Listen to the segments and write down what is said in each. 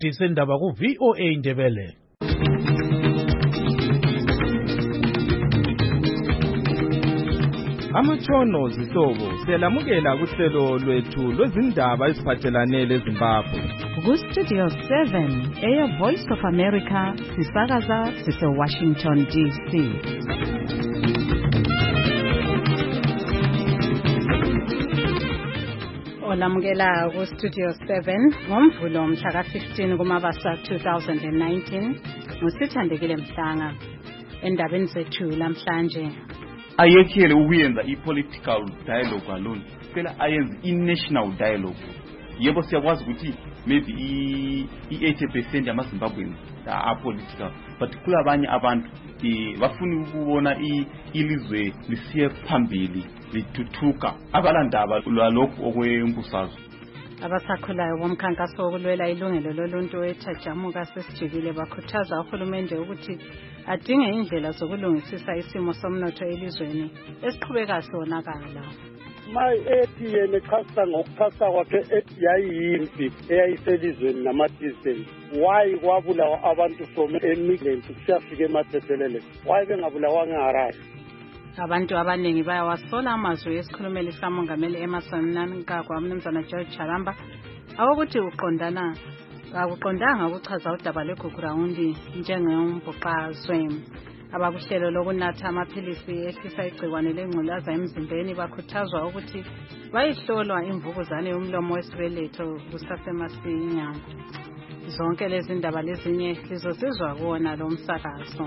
Disendaba ku VOA Indebele. Amatshono zihlobo siyalamukela kuhlelo lwethu lwezindaba eziphathelane leZimbabwe. Ku Studio 7 eyo Voice of America sisakaza sise Washington DC. Olamukela ku Studio 7 ngomvulo mhla ka 15 kuMabasa 2019 ngusithandekile Mhlanga. Endabeni zethu lamhlanje ayekele ukuyenza i-political dialogue alone, phela ayenze i-national dialogue. Yebo siyakwazi ukuthi maybe i-80% yamaZimbabweans are-political, but kulabanye abantu bafuna ukubona ilizwe lisiye phambili lithuthuka abalandaba lwalokhu okwembusazwe. Abasakhulayo bomkhankaso wokulwela ilungelo loluntu eThajamuka sesijikile bakhuthaza uhulumende ukuthi adinge indlela zokulungisisa isimo somnotho elizweni esiqhubeka sonakala. Ethi yena echasa ngokuchasa kwakhe ethi yayiyimpi eyayiselizweni namadizeni. Why kwabulawa abantu from eMidland kusiyafika eMathebelele? Why bengabulawa ngeHarare? Abantu abaningi bayawasola amazwi esikhulumeli samongameli Emmerson Mnangagwa Mnumzana George Charamba awokuthi akuqondanga ukuchaza udaba lweGugurawundi njengombhuqazwe. Abakuhlelo lokunatha amaphilisi ehlisa igciwane lengculaza emzimbeni bakhuthazwa ukuthi bayihlolwa imvukuzane yomlomo wesibeletho kusasemasinya. Zonke lezi ndaba lezinye lizosizwa kuona lo msakazo.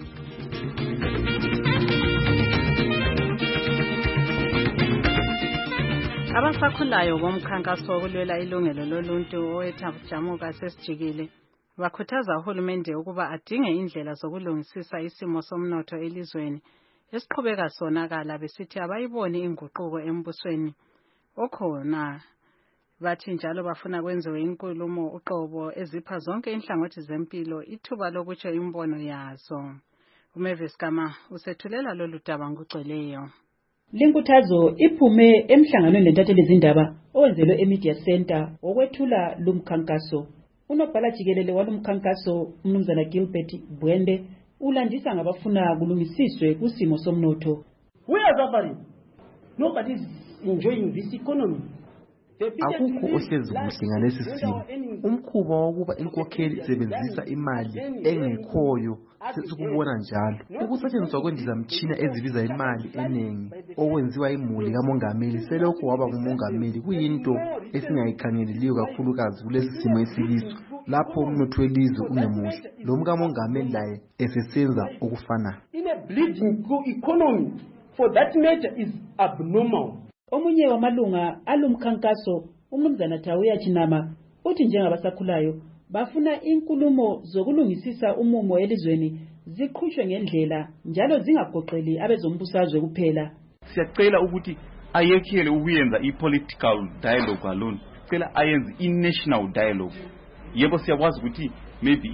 Abasakhulayo bomkhankaso wokulwela ilungelo loluntu oweThajamuka sesijikile bakhuthaza uhulumende ukuba adinge indlela zokulungisisa isimo somnotho elizweni esiqhubeka sonakala besithi abayiboni inguquko embusweni okhona. Bathi njalo bafuna kwenziwe inkulumo uqobo ezipha zonke inhlangothi zempilo ithuba lokutsho imbono yazo. uMavis Kama usethulela lolu daba ngugcweleyo. Linkuthazo iphume emhlanganweni lentatheli zindaba owenzelwe eMedia Center okwethula lumkhankaso. Unobhala jikelele walumkhankaso Mnumzana Gilbert Bwende ulandisa ngabafuna kulungisiswe kusimo somnotho. We are suffering. Nobody is enjoying this economy. Akukho ohlezi kuhle ngalesi simo. Umkhuba wokuba inkokheli isebenzisa imali engekhoyo sesikubona njalo. Ukusetshenziswa kwendizamtshina ezibiza imali eningi okwenziwa imuli kamongameli selokhu waba ngumongameli kuyinto esingayikhangeleliyo kakhulukazi kulesi simo esikiso lapho umnotho welizwe ungemuhle lo mkamongameli laye esesenza okufanayo. In a bleeding economy for that matter is abnormal. Omunye wamalunga alumkhankaso uMnumzana Thawiya Chinama uthi njengabasakhulayo bafuna inkulumo zokulungisisa umumo elizweni ziqhutshwe ngendlela njalo zingagoqeli abezombusazwe kuphela. Siyacela ukuthi ayekele ukuyenza i-political dialogue alone, cela ayenze i-national dialogue. Yebo siyakwazi ukuthi maybe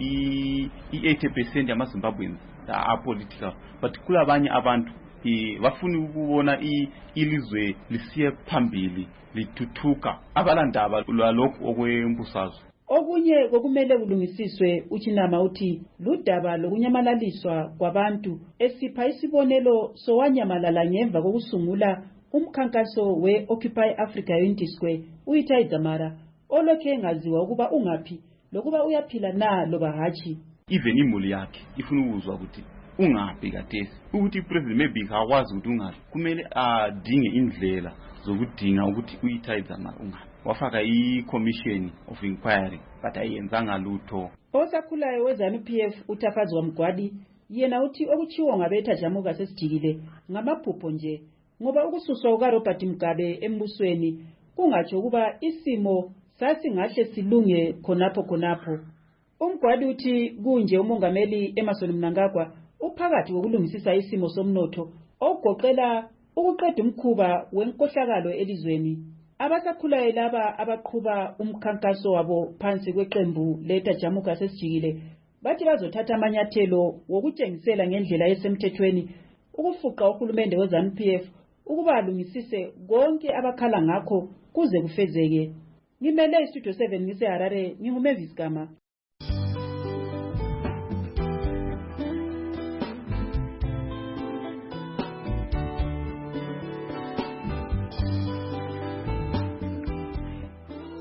i-80% yamaZimbabweans are-political, but kulabanye abantu bafuna ukubona ilizwe lisiye phambili lithuthuka abalandaba lwalokhu okwembusazwe. Okunye kokumele kulungisiswe uChinama uthi ludaba lokunyamalaliswa kwabantu esipha isibonelo sowanyamalala ngemva kokusungula umkhankaso we-Occupy Africa Unity Square uItai Dzamara olokhe engaziwa ukuba ungaphi lokuba uyaphila na loba hatshi. Even imuli yakhe ifuna ukuzwa ukuthi ungaphi kathesi ukuthi ipresident maybe akwazi ukuthi ungaphi kumele adinge indlela zokudinga ukuthi uItai Dzamara ungaphi. Wafaka i-commission of inquiry but ayenzanga lutho. Osakhulayo weZANU-PF uThafazwa Mgwadi yena uthi okuchiwo ngabeThajamuka sesijikile ngamaphupho nje ngoba ukususwa kukaRobert Mugabe embusweni kungatsho kuba isimo sasingahle silunge khonapho. Umgwadi uthi kunje umongameli Emmerson Mnangagwa uphakathi kokulungisisa isimo somnotho ogoqela ukuqeda umkhuba wenkohlakalo elizweni. Abasakhulayo laba abaqhuba umkhankaso wabo phansi kweqembu leThajamuka sesijikile bathi bazothatha amanyathelo wokutshengisela ngendlela esemthethweni ukufuqa uhulumende weZANU-PF ukuba alungisise konke abakhala ngakho kuze kufezeke. Ngimele iStudio 7 ngiseHarare, nginguMavis Kama.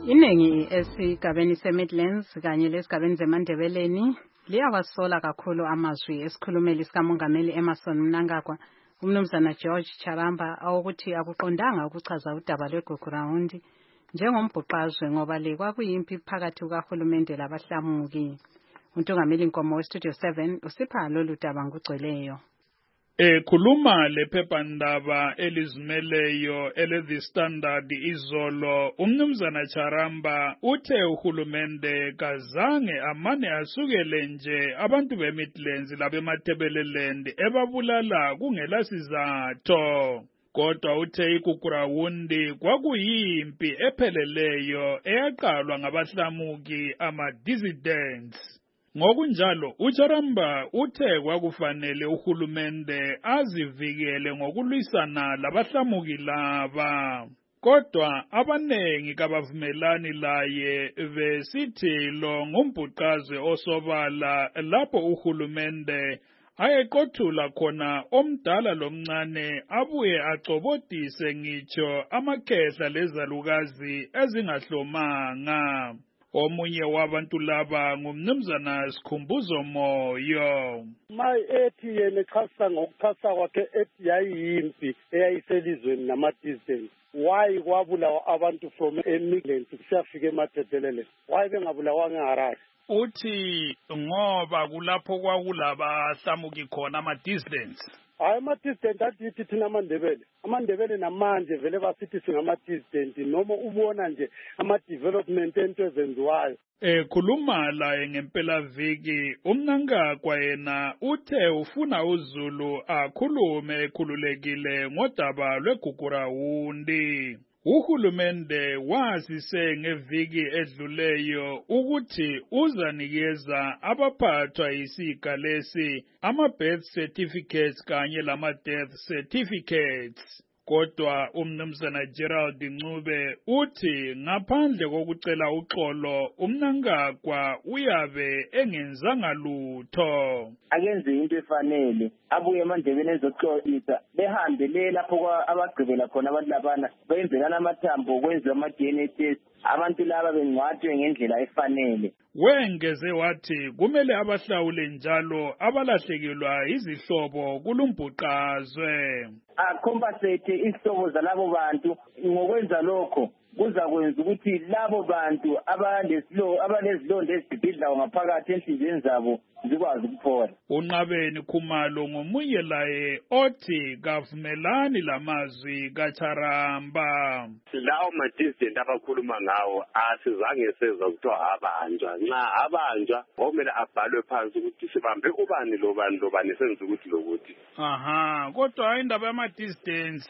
Iningi esigabeni se-Midlands kanye lesigabeni zeMandebeleni liyawasola kakhulu amazwi esikhulumeli sikamongameli Emmerson Mnangagwa umnumzana George Charamba awukuthi akuqondanga ukuchaza udaba lweGugurawundi njengombhuqazwe ngoba kwakuyimpi phakathi kukahulumende labahlamuki. Untungameli Nkomo weStudio 7 usipha lolu daba ngokugcweleyo. Khuluma lephephandaba elizimeleyo ele-The Standard izolo, umnumzana Charamba uthe uhulumende kazange amane asukele nje abantu beMidlands labemathebeleland ebabulala kungela sizatho. Kodwa uthe iGugurawundi kwakuyimpi epheleleyo eyaqalwa ngabahlamuki ama-dissidents. Ngokunjalo uCharamba uthe kwakufanele uhulumende azivikele ngokulwisana labahlamuki laba. Kodwa abanengi kabavumelani laye besithi lo ngumbhuqazwe osobala lapho uhulumende ayeqothula khona omdala lomncane abuye acobodise ngitsho amakhehla lezalukazi ezingahlomanga. Omunye wabantu laba ngumnumzana Sikhumbuzo Moyo. Ethi yena echasa ngokuchasa kwakhe ethi yayiyimpi eyayiselizweni nama-dissidents. Why kwabulawa abantu from eMidlands kusiyafika eMathebelele? Why bengabulawanga eHarare? Uthi ngoba kulapho kwakulabahlamuki khona ama-dissidents. Hayi ama-dissident athi thina amandebele namanje vele basithi singama-dissident noma ubona nje ama-development ento ezenziwayo. Khuluma laye ngempelaviki uMnangagwa yena uthe ufuna uZulu akhulume ekhululekile ngodaba lweGugurawundi. Uhulumende wazise ngeviki edluleyo ukuthi uzanikeza abaphathwa yisiga lesi ama-birth certificates kanye lama-death certificates. Kodwa umnumzana Gerald Ncube uthi ngaphandle kokucela uxolo uMnangagwa uyabe engenzanga lutho. Akenze into efanele abuye eMandebeleni ezoxolisa behambe le lapho abagqibela khona abantu labana benzelana amathambo kwenziwa ama-DNA test abantu laba bengcwatshwe ngendlela efanele. Wengeze wathi kumele abahlawule njalo abalahlekelwa izihlobo kulumbhuqazwe. Compensate izihlobo zalabo bantu ngokwenza lokho kuzakwenza ukuthi labo bantu abanezilonda ezibhidlayo ngaphakathi enhliziyweni zabo zikwazi ukuphola. uNqabeni Khumalo ngomunye laye othi kavumelani lamazwi kaCharamba. Lawo ma-dissident abakhuluma ngawo asizange sezwa kuthiwa abanjwa. Nxa abanjwa kumele abhalwe phansi ukuthi sibambe ubani lobani senze ukuthi lokuthi. Kodwa indaba yama-dissidents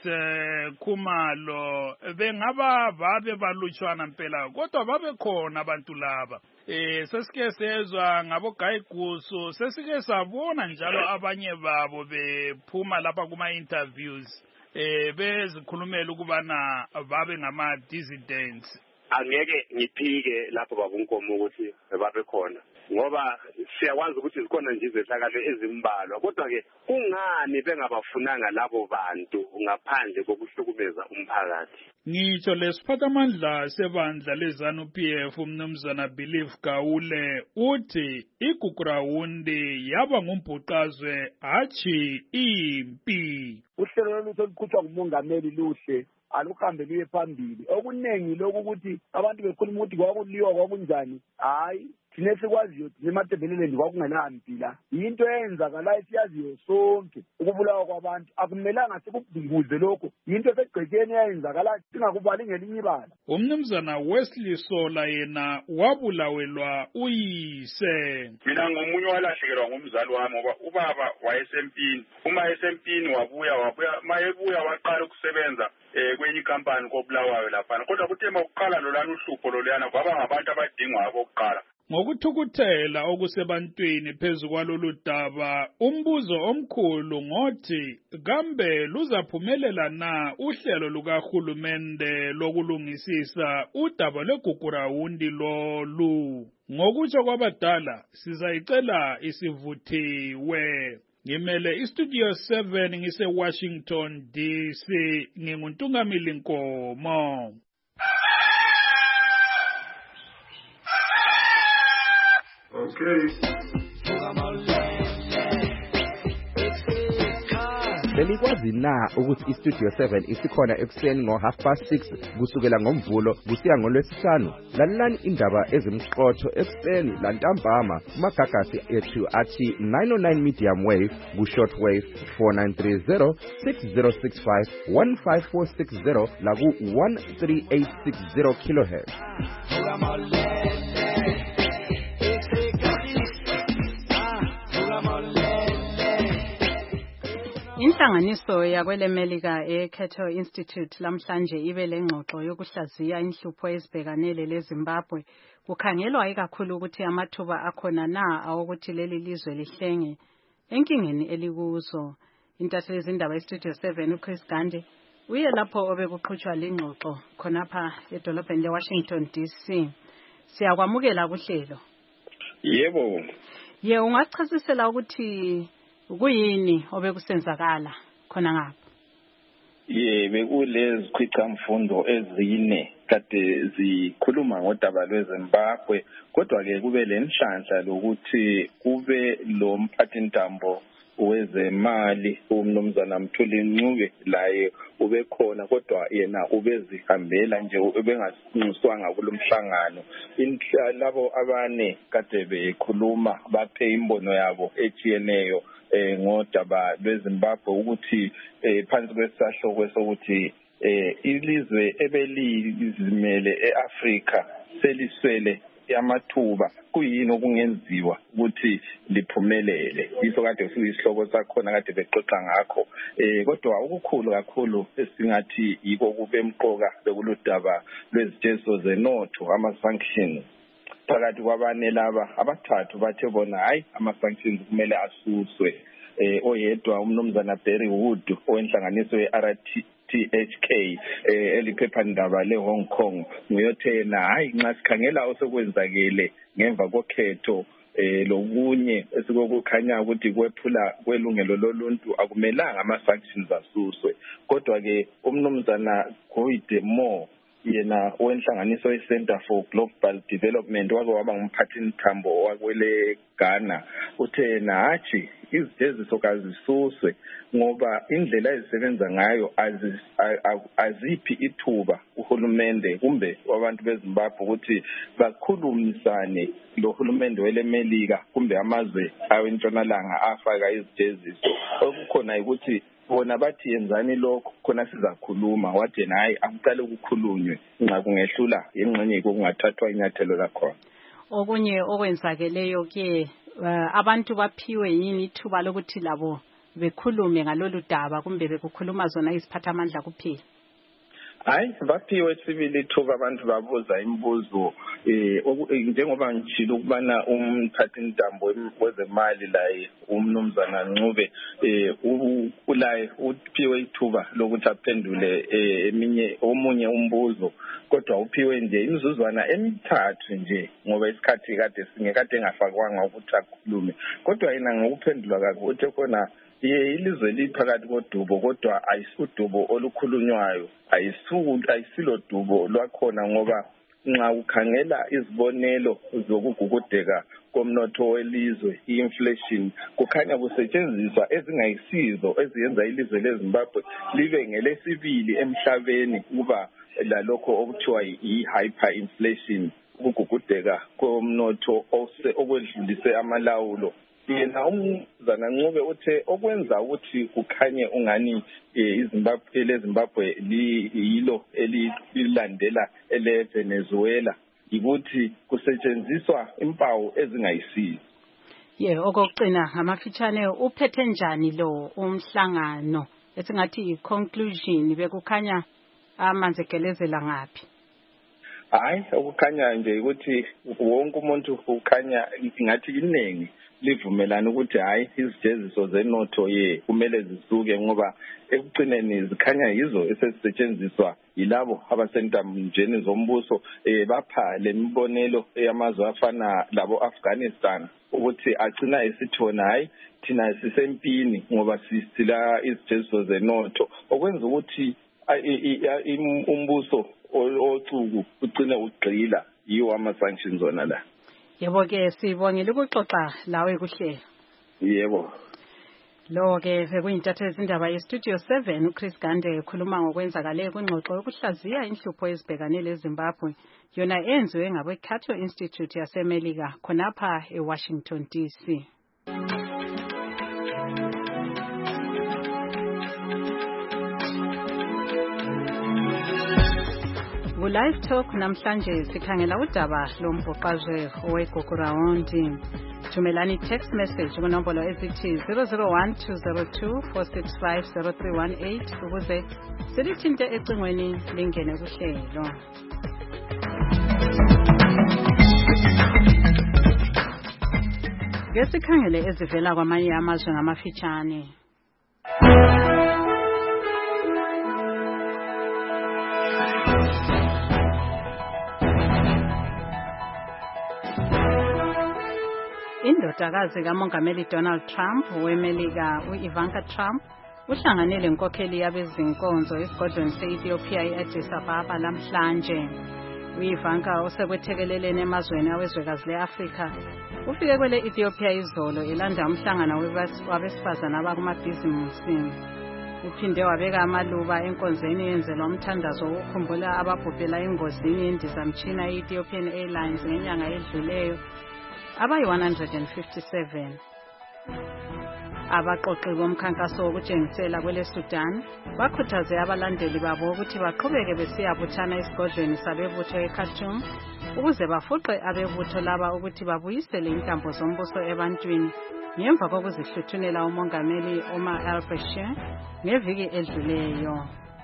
Khumalo babe balutshwana mpela kodwa babe khona abantu laba. Sesike sezwa ngabo Gayigusu, sesike sabona njalo abanye babo bephuma lapha kuma-interviews bezikhulumela ukubana babe ngama-dissidents. Angeke ngiphike lapho babunkomo ukuthi babe khona ngoba siyakwazi ukuthi zikhona nje izehlakalo ezimbalwa kodwa ke kungani bengabafunanga labo bantu ngaphandle kokuhlukumeza umphakathi. Ngitsho lesiphathamandla sebandla leZANU-PF umnumzana Believe Gawule uthi iGugurawundi yaba ngumbhuqazwe hatshi impi. Uhlelo lolutho oluqhutshwa ngumongameli luhle aluhambe luye phambili. Okuningi lokhu ukuthi abantu bekhuluma ukuthi kwakuliwa kwakunjani. Hayi thina sikwaziyo thina eMathebeleleni kwakungelampi la. Yinto eyenzakalayo siyaziyo sonke ukubulawa kwabantu akumelanga sikubhunguze lokho. Yinto esegcekeni eyenzakalayo singakubali ngelinye ibala. Umnumzana Wesley Sola yena wabulawelwa uyise. Mina ngomunye walahlekelwa ngumzali wami ngoba ubaba wayesempini. Uma esempini wabuya mayebuya waqala ukusebenza kwenye ikampani koBulawayo lapha. Kodwa kuthe makuqala lolana uhlupho lolana kwaba ngabantu abadingwa abokuqala. Ngokuthukuthela okusebantwini phezu kwalolu daba, umbuzo omkhulu ngothi kambe luzaphumelela na uhlelo lukahulumende lokulungisisa udaba lweGugurawundi lolu. Ngokutsho kwabadala sizayicela isivuthiwe. Ngimele iStudio 7 ngise-Washington DC, nginguNtungameli Nkomo. Belikwazi na ukuthi iStudio 7 isikhona ekuseni ngo6:30 kusukela ngoMvulo kusiya ngoLwesihlanu? Lalelani indaba ezimqotho ekuseni lantambama kumagagasi ethu athi 909 medium wave ku-short wave 4930 6065 15460 laku 13860 kilohertz. Inhlanganiso yakwelemelika eCato Institute lamhlanje ibe lengxoxo yokuhlaziya inhlupho ezibhekanele leZimbabwe. Kukhangelwa ikakhulu ukuthi amathuba akhona na awokuthi leli lizwe lihlenge enkingeni elikuzo. Intatheli zindaba eStudio 7 uChris Gandhi uye lapho obekuqhutshwa lengxoxo khonapha edolobheni leWashington DC. Siyakwamukela kuhlelo. Yebo. Ye ungachasisela ukuthi kuyini obekusenzakala khona ngapha? Bekulezi khwicamfundo ezine kade zikhuluma ngodaba lweZimbabwe, kodwa ke kube lenhlanhla lokuthi kube lo mphathintambo wezemali umnumzana Mthuli Ncube laye ubekhona, kodwa yena ubezihambela nje ubengasinxuswanga kulomhlangano. Labo abane kade bekhuluma baphe imbono yabo etshiyeneyo ngodaba lweZimbabwe ukuthi phansi kwesahluko sokuthi ilizwe ebelizimele eAfrika seliswele amathuba kuyini okungenziwa ukuthi liphumelele. Yiso kade siyisihloko sakhona kade bexoxa ngakho, kodwa okukhulu kakhulu esingathi yiko kube emqoka bekuludaba lwezitezo zenotho ama-sanctions. Phakathi kwabane laba abathathu bathe bona hayi ama-sanctions kumele asuswe. Oyedwa umnumzana Barry Wood owenhlanganiso ye-RTHK eliphephandaba le-Hong Kong nguyothena hayi nxa sikhangela osekwenzakele ngemva kokhetho lokunye esikokukhanya ukuthi kwephula kwelungelo loluntu akumelanga ama-sanctions asuswe. Kodwa ke umnumzana Goide Moore yena owenhlanganiso ye-Center for Global Development wake waba ngumphathintambo wakwele Ghana uthe nathi izijeziso kazisuswe ngoba indlela ezisebenza ngayo aziphi ithuba uhulumende kumbe wabantu beZimbabwe ukuthi bakhulumisane lohulumende welemelika kumbe amazwe awentshonalanga afaka izijeziso. Okukhona ukuthi bona bathi yenzani lokho khona sizakhuluma. Wathi hayi akuqale ukukhulunywe nxa kungehlula ingxenye kungathathwa inyathelo lakhona. Okunye okwenzakeleyo ke abantu baphiwe yini ithuba lokuthi labo bekhulume ngalolu daba kumbe bekukhuluma zona iziphathamandla kuphela? Hayi baphiwe sibili ithuba abantu babuza imibuzo njengoba ngitshilo ukubana umphathintambo wezemali laye umnumzana Ncube ulaye uphiwe ithuba lokuthi aphendule omunye umbuzo, kodwa uphiwe nje imizuzwana emithathu nje ngoba isikhathi kade singekade engafakwanga ukuthi akhulume. Kodwa yena ngokuphendula kakho uthe khona ilizwe liphakathi kodubo kodwa ayisudubo olukhulunywayo, ayisilo dubo lwakhona ngoba nxa ukhangela izibonelo zokugugudeka komnotho welizwe i-inflation kukhanya kusetshenziswa ezingayisizo eziyenza ilizwe leZimbabwe libe ngelesibili emhlabeni kuba lalokho okuthiwa yi-hyperinflation, ukugugudeka komnotho okwedlulise amalawulo. Yena umnumzana Ncube uthe okwenza ukuthi kukhanye ungani leZimbabwe yilo elilandela eleVenezuela ukuthi kusetshenziswa impawu ezingayisizo. Okokucina ngamafitshane uphethe njani lo umhlangano esingathi i-conclusion bekukhanya amanzi egelezela ngaphi? Hayi okukhanya nje ukuthi wonke umuntu ukhanya ngathi iningi livumelana ukuthi hayi izijeziso zenotho kumele zisuke ngoba ekucineni zikhanya yizo esezisetshenziswa yilabo abasentambunjeni zombuso bapha lemibonelo eyamazwe afana labo Afghanistan ukuthi agcina esithona hayi thina sisempini ngoba sisila izijeziso zenotho okwenza ukuthi umbuso ocuku ugcine ugqila yiwo ama-sanctions ona la. Yebo ke sibongile ukuxoxa lawe kuhlelo. Yebo. Lo ke sekuyintatheli izindaba yeStudio 7 uChris Gande ekhuluma ngokwenzakale kwingxoxo yokuhlaziya inhlupho ezibhekanele eZimbabwe yona enziwe ngabe-Cato Institute yaseMelika khonapha eWashington DC. Live Talk namhlanje sikhangela udaba lombhoqazwe oweGogorawundi. Thumelani text message kunombolo ezithi 001-202-465-0318 ukuze silithinte ecingweni lingene kuhlelo. Ngesikhangele ezivela kwamanye amazwe ngamafitshane. Indodakazi kaMongameli Donald Trump weMelika u-Ivanka Trump uhlanganele inkokheli yabezinkonzo esigodlweni se-Ethiopia e-Addis Ababa namhlanje. U-Ivanka osekwethekeleleni emazweni awezwekazi le-Afrika ufike kwele Ethiopia izolo elanda umhlangano wabesifazana abakumabhizimusi. Uphinde wabeka amaluba enkonzweni yenzelwa umthandazo wokukhumbula ababhubhela engozini yendizamtshina ye-Ethiopian Airlines ngenyanga edluleyo abayi-157. Abaxoxi bomkhankaso wokutshengisela kwele Sudan bakhuthaze abalandeli babo ukuthi baqhubeke besiyabuthana esigodlweni sabebutho eKhartoum ukuze bafuqe abebutho laba ukuthi babuyisele intambo zombuso ebantwini ngemva kokuzihluthunela umongameli Omar al-Bashir ngeviki edluleyo.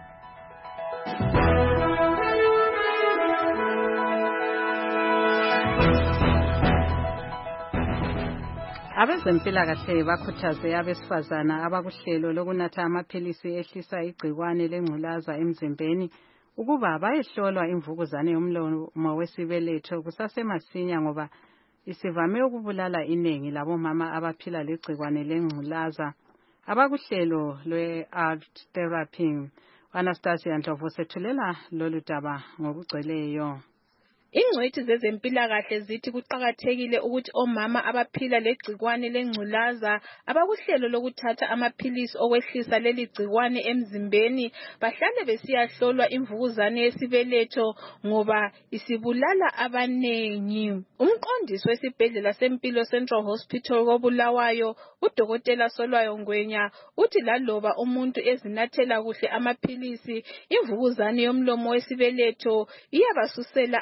Abezempilakahle bakhuthaze abesifazana abakuhlelo lokunatha amaphilisi ehlisa igcikwane lengculaza emzimbeni ukuba bayehlolwa imvukuzane yomlomo wesibeletho kusasemasinya ngoba isivame ukubulala iningi labomama abaphila legcikwane lengculaza. Abakuhlelo lwe-art therapy. Anastasia Ndlovu sethulela lolu daba ngokugcweleyo. Ingcwethi zezempilakahle zithi kuqakathekile ukuthi omama abaphila legcikwane lengculaza abakuhlelo lokuthatha amaphilisi okwehlisa leli gcikwane emzimbeni bahlale besiyahlolwa imvukuzane yesibeletho ngoba isibulala abanengi. Umqondisi wesibhedlela sempilo Central Hospital koBulawayo uDokotela Solwayo Ngwenya uthi laloba umuntu ezinathela kuhle amaphilisi imvukuzane yomlomo wesibeletho iyabasusela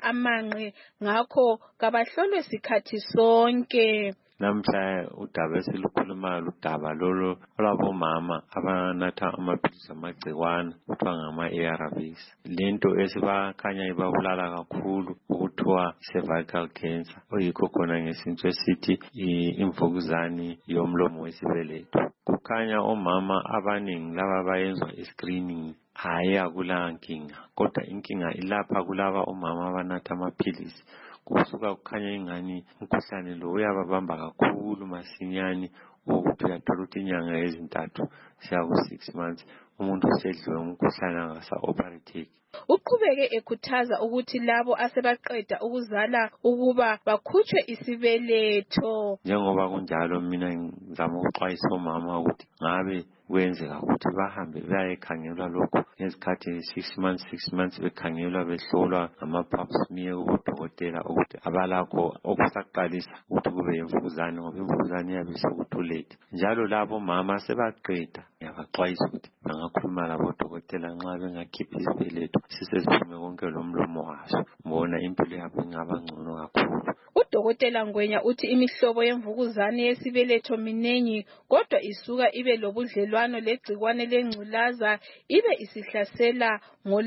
ngakho kabahlolwe sikhathi sonke. Namhla udaba esilukhulumayo ludaba lolo olabomama abanatha amaphilisi amagcikwane kuthiwa ngama-ARVs. Lento esibakhanya ibabulala kakhulu ukuthiwa cervical cancer oyikho khona ngesintu esithi imvukuzane yomlomo wesibeletho. Kukhanya omama abaningi laba bayenzwa i-screening hayi akula nkinga kodwa inkinga ilapha kulaba omama abanatha amaphilisi kusuka kukhanya ingani umkhuhlane lo uyababamba kakhulu masinyane ukuthi uyathola ukuthi inyanga ezintathu siya ku-6 months umuntu usedliwe umkhuhlane angasa-operateki. Uqhubeke ekhuthaza ukuthi labo asebaqeda ukuzala ukuba bakhutshwe isibeletho. Njengoba kunjalo mina ngizama ukuxwayisa omama ukuthi ngabe kwenzeka ukuthi bahambe bayekhangelwa lokho ngezikhathi 6 months bekhangelwa behlolwa ngama-pap smear kubodokotela ukuthi abalakho okusaqalisa ukuthi kube imvukuzane ngoba imvukuzane iyabe sekutulete. Njalo labo mama sebaqeda ngiyabaxwayisa ukuthi bangakhuluma labodokotela nxa bengakhiphi isibeletho siseziphume konke lomlomo waso mbona impilo yabo ingaba ngcono kakhulu. Udokotela Ngwenya uthi imihlobo yemvukuzane yesibeletho minengi kodwa isuka ibe lobudlelwano legcikwane lengculaza ibe isihlasela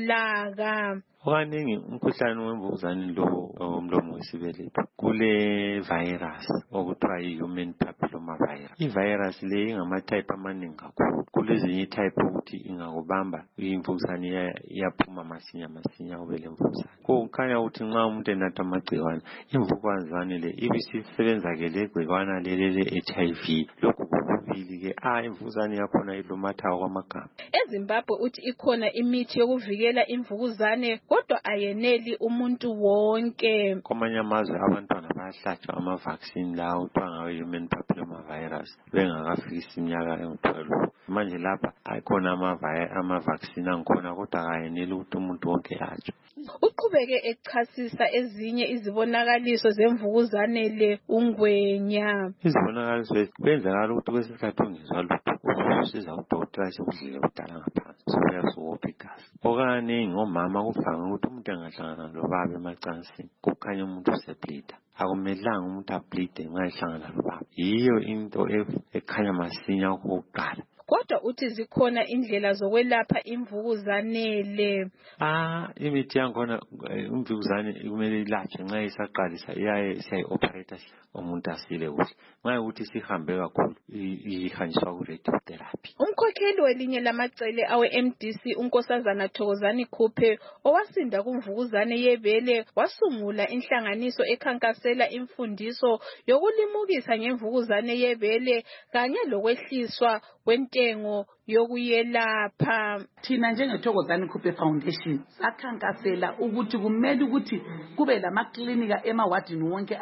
ngolaka. Okaningi umkhuhlane wemvukuzane lo omlomo wesibeletho kule virus okuthiwa yi-human papilloma virus. I-virus le ingama-type amaningi kakhulu. Kulezinye i-type ukuthi ingakubamba imvukuzane iyaphuma masinya kube le mvukuzane. Kukhanya ukuthi nxa umuntu enatha amagcikwane imvukuzane le ibisisebenza-ke le gcikwana le-HIV lokhu kubili-ke imvukuzane yakhona ilumatha kwamagama. EZimbabwe uthi ikhona imithi yokuvikela imvukuzane kodwa ayeneli umuntu wonke. Kwamanye amazwe abantwana bayahlatshwa ama-vaccine lawo kuthiwa ngawe-human papilloma virus bengakafikisi iminyaka engu-12. Manje lapha ayikhona ama-vaccine angikhona kodwa kayeneli ukuthi umuntu wonke atshwe. Uqhubeke echasisa ezinye izibonakaliso zemvukuzane le uNgwenya. Izibonakaliso kwenzakala ukuthi kwesikhathi ungezwa lutho usiza udokotela sekudlile kudala ngaphansi soyasukopha igazi. Okaningi omama kuvame ukuthi umuntu engahlangana lobaba emacansini kukhanya umuntu useblida. Akumelanga umuntu ablide nxa ehlangana lobaba. Yiyo into ekhanya masinya okokuqala. Kodwa uthi zikhona indlela zokwelapha imvukuzane le. Imithi yakhona imvukuzane kumele ilatshwe nxa isaqalisa iyaye siyayi-operate umuntu asile kuhle. Nxa ukuthi sihambe kakhulu ihanjiswa ku-radiotherapy. Umkhokheli welinye lamacele awe-MDC unkosazana Thokozani Khuphe owasinda kumvukuzane yebele wasungula inhlanganiso ekhankasela imfundiso yokulimukisa ngemvukuzane yebele kanye lokwehliswa kwentengo yokuyelapha. Thina njengeThokozani Khuphe Foundation sakhankasela ukuthi kumele ukuthi kube lamaklinika emawadini wonke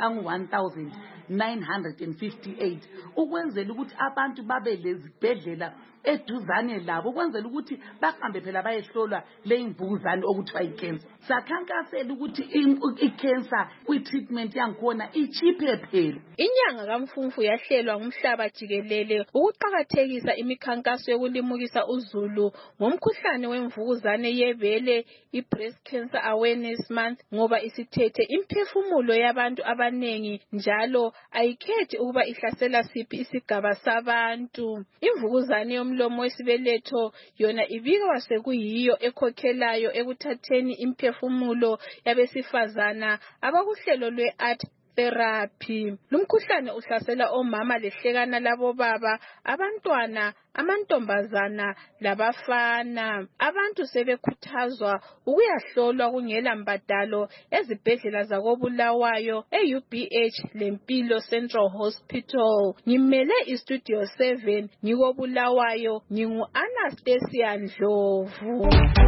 angu-1958 ukwenzela ukuthi abantu babe lezibhedlela eduzane labo ukwenzela ukuthi bahambe phela bayehlolwa le imvukuzane okuthiwa icancer. Sakhankasela ukuthi icancer kwi-treatment yangikhona ichiphe phela. Inyanga kaMfumfu yahlelwa ngumhlaba jikelele ukuqakathekisa imikhankaso yokulimukisa uzulu ngomkhuhlane wemvukuzane yebele i-Breast Cancer Awareness Month ngoba isithethe imphefumulo yabantu abanengi njalo ayikhethi ukuba ihlasela siphi isigaba sabantu. Imvukuzane yomlomo wesibeletho yona ibikwa sekuyiyo ekhokhelayo ekuthatheni imphefumulo yabesifazana abakuhlelo lwe-art therapy. Lumkhuhlane uhlasela omama lehlekana labo baba, abantwana, amantombazana labafana. Abantu sebekhuthazwa ukuyahlolwa kungela mbadalo ezibhedlela zakoBulawayo, eUBH lempilo Central Hospital. Ngimele iStudio 7 ngikoBulawayo, ngingu-Anastasia Ndlovu.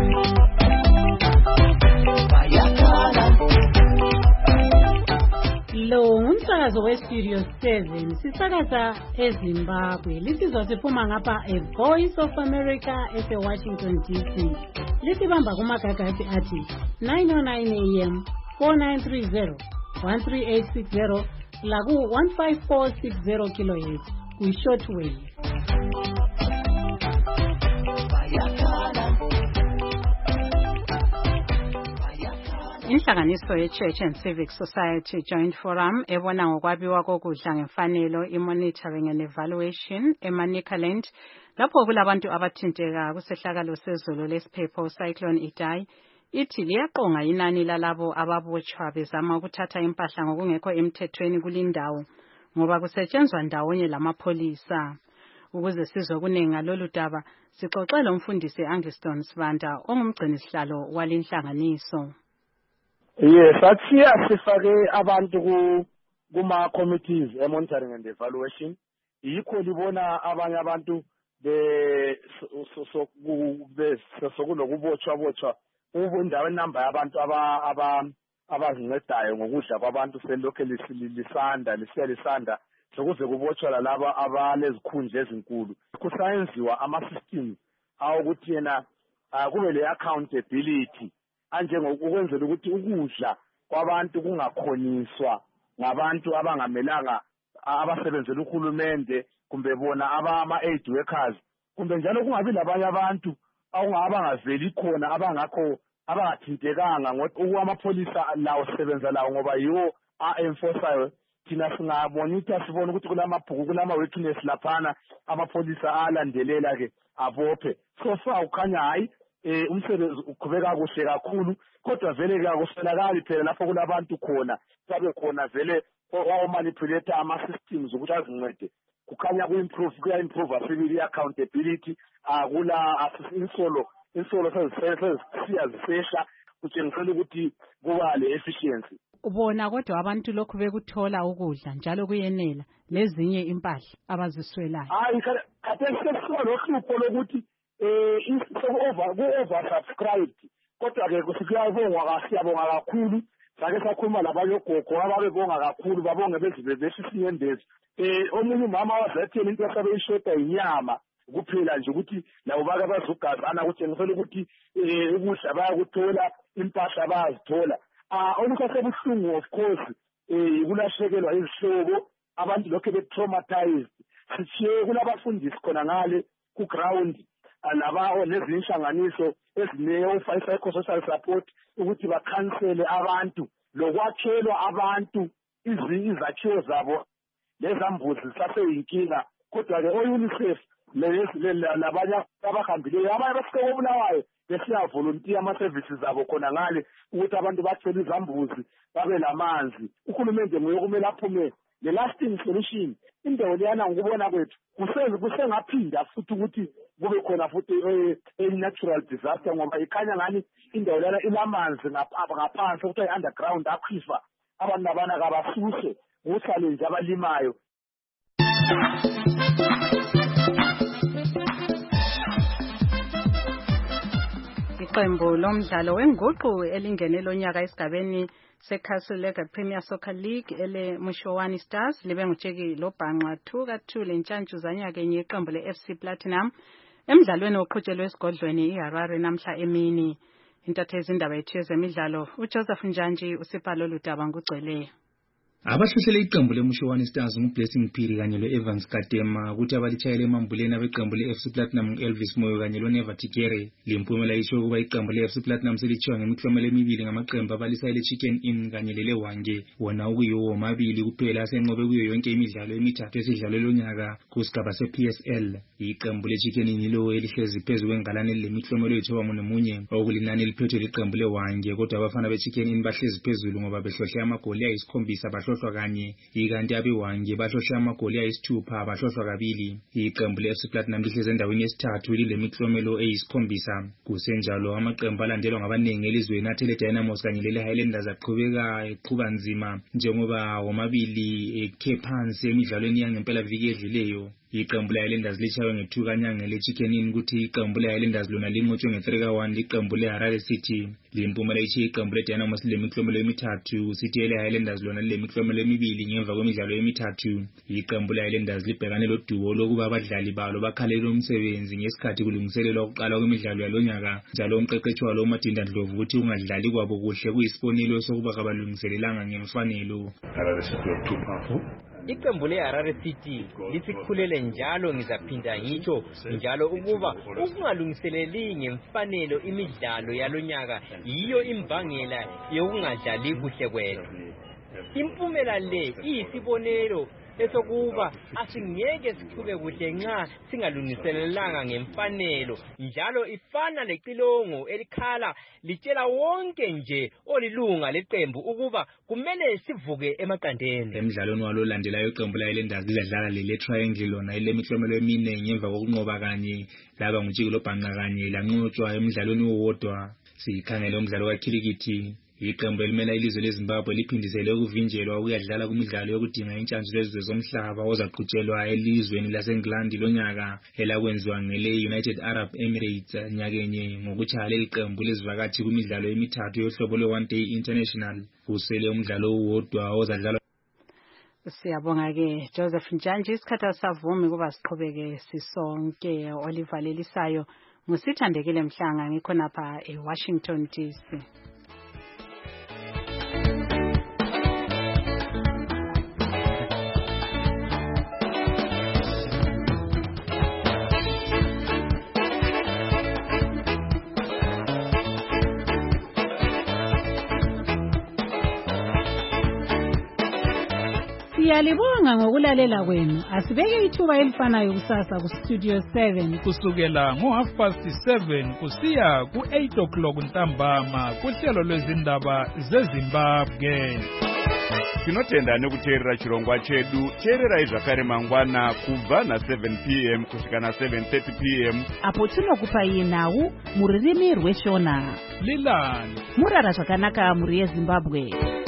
Lo ngumsakazo weStudio 7 sisakaza eZimbabwe. Lisizwa siphuma ngapha eVoice of America eseWashington DC. Lisibamba kumagagasi athi 909 AM 4930 13860 laku 15460 kHz kwi-shortwave. Inhlanganiso ye-Church and Civic Society Joint Forum ebona ngokwabiwa kokudla ngemfanelo i-monitoring and evaluation eManicaland lapho kulabantu abathinteka kusehlakalo sezulu lesiphepho Cyclone Idai ithi liyaqonga inani lalabo ababotshwa bezama ukuthatha impahla ngokungekho emthethweni kulindawo ngoba kusetshenzwa ndawonye lamapholisa. Ukuze sizwe kunengi ngalolu daba sixoxele umfundisi Angliston Sibanda ongumgcinisihlalo walinhlanganiso. Yes, athiya sifake abantu kuma committees monitoring and evaluation. Yikho libona abanye abantu sokulokubotshwa ubundawo inamba yabantu abazincedayo ngokudla kwabantu selokhe lisanda sokuze kubotshwa laba abalezikhundla ezinkulu. Kusayenziwa ama-systems awukuthi yena kube le-accountability anjengokwenzela ukuthi ukudla kwabantu kungakhoniswa ngabantu abangamelanga abasebenzela uhulumende kumbe bona ama-aid workers kumbe njalo kungabi labanye abantu abangaveli khona abangathintekanga amapholisa lawo sisebenza lawo ngoba yiwo a-enforceayo. Thina singamonitha sibona ukuthi kulamabhuku kulama-weakness laphana amapholisa alandelela-ke abophe. So far ukhanya hayi umsebenzi uqhubeka kuhle kakhulu kodwa vele akuswelakali phela lapho kulabantu khona sabe khona vele omanipulate ama-systems ukuthi azincede kukhanya kuya-improve asibili i-accountability insolo sezisiya zisehla kutshengisela ukuthi kuba le-efficiency. Ubona kodwa abantu lokhu bekuthola ukudla njalo kuyenela lezinye impahla abaziswelayo. Hayi khathesi sekuba lohlupho lokuthi ku-oversubscribed kodwa-ke siyabonga kakhulu sake sakhuluma labanye ogogo ababebonga kakhulu babonge bezibe besho isinyembezi. Omunye umama wazathela into asabeyishoda inyama kuphela nje ukuthi labo bake bazogazana kutshengisela ukuthi ukudla bayakuthola, impahla bayazithola. Okusasebuhlungu of course kulahlekelwa izihlobo, abantu lokho be-traumatized. Sithiye kulabafundisi khona ngale ku-ground labawo nezinye inhlanganiso ezine-psychosocial support ukuthi bakhansele abantu lokwakhelwa abantu izakhiwo zabo lezambuzi zisaseyinkinga. Kodwa-ke o-UNICEF labanye abahambileyo abanye bafike koBulawayo besiyavolontiya ama-services abo khona ngale ukuthi abantu bacele izambuzi babe lamanzi. Uhulumende nguye kumele aphume le-lasting solution. Indawo leyana ngokubona kwethu kusengaphinda futhi ukuthi kube khona futhi natural disaster ngoba ikhanya ngani indawo leyana ilamanzi ngaphansi ukuthi i-underground aquifer. Abantu labana kabasuse kusale nje abalimayo. Iqembu lomdlalo wenguqu elingene lonyaka esigabeni seCastle League Premier Soccer League ele Mushowani Stars libe ngutsheki lobhanqa 2-2 lentshantshu zanyaka enye iqembu leFC Platinum emidlalweni oqhutshelwe esigodlweni iHarare namhla emini. Intatheli indaba yethu yezemidlalo uJoseph Njanji usipalo ludaba ngugcweleyo. Abahlohlele iqembu leMushowani Stars nguBlessing Phiri kanye loEvans Kadema ukuthi abalitshayele emambuleni abeqembu leFC Platinum Elvis Moyo kanye loNeva Tikere. Limpumela isho ukuba iqembu leFC Platinum selithiwa ngemiklomelo emibili ngamaqembu abalisa leChicken Inn kanye leleWange, wona okuyiwo womabili kuphela asenqobe kuyo yonke imidlalo emithathu esidlalwe lonyaka kusigaba sePSL. Iqembu leChicken Inn yilo elihlezi phezu kwengalane lemiklomelo ethoba nomunye okulinani eliphethwe liqembu leWange, kodwa abafana beChicken Inn bahlezi phezulu ngoba behlohle amagoli ayisikhombisa bahlohlwa kanye, ikanti abeWange bahlohle amagoli ayisithupha bahlohlwa kabili. Iqembu leFC Platinum lihlezi endaweni yesithathu lilemiklomelo eyisikhombisa. Kusenjalo amaqembu alandelwa ngabaningi elizweni athele Dynamos kanye lele Highlanders aqhubeka eqhuba nzima njengoba womabili ekhe phansi emidlalweni yangempela viki edlileyo. Iqembu leHighlanders litshaywe nge-2 kanyanga leChicken Inn kuthi iqembu leHighlanders lona linqotshwe nge-3-1 liqembu leHarare City. Limpumela ishiye iqembu leDynamos lilemiklomelo emithathu, City leHighlanders lona lilemiklomelo emibili ngemva kwemidlalo emithathu. Iqembu leHighlanders libhekane loduwo lokuba abadlali balo bakhalele umsebenzi ngesikhathi kulungiselelwa ukuqala kwemidlalo yalonyaka, njalo umqeqeshi walo uMadinda Ndlovu uthi ungadlali kwabo kuhle kuyisibonelo sokuba kabalungiselelanga ngemfanelo. Iqembu leHarare City lisikhulele njalo ngizaphinda ngitsho njalo ukuba ukungalungiseleli ngemfanelo imidlalo yalonyaka yiyo imbangela yokungadlali kuhle kwethu. Impumela le iyisibonelo esokuba asingeke siqhube kuhle nxa singalungiselelanga ngemfanelo, njalo ifana lecilongo elikhala litshela wonke nje olilunga leqembu ukuba kumele sivuke emaqandeni. Emidlalweni walo landelayo iqembu leHighlanders lidlala lele Triangle lona elemiklomelo emine ngemva kokunqoba kanye laba ngutshiki lobhanqa kanye lanqotshwa emidlalweni owodwa. Sikhangele umdlalo kakhilikithi. Iqembu elimela ilizwe leZimbabwe liphindisele ukuvinjelwa ukuyadlala kumidlalo yokudinga intshantshu lezizwe zomhlaba ozaqhutshelwa elizweni laseNgilandi lonyaka elakwenziwa ngele-United Arab Emirates nyakenye ngokutshaya leli qembu lezivakathi kumidlalo emithathu yohlobo lwe-One Day International. Kusele umdlalo owodwa ozadlalwa. Siyabonga-ke Joseph Njanji. Isikhathi asavumi kuba siqhubeke sisonke. Olivalelisayo ngusithandekile Mhlanga ngikhonapha eWashington DC. Siyalibonga ngokulalela kwenu. Asibeke ithuba elifanayo kusasa ku Studio 7 kusukela ngo7:30 kusiya ku8:00 ntambama kuhlelo lwezindaba zeZimbabwe. Tinotenda nekuteerera chirongwa chedu. Teererai zvakare mangwana kubva na7 p.m. kusvika na7:30 p.m. apo tinokupai nhau muririmi rweShona. Lilani murara zvakanaka muri yeZimbabwe.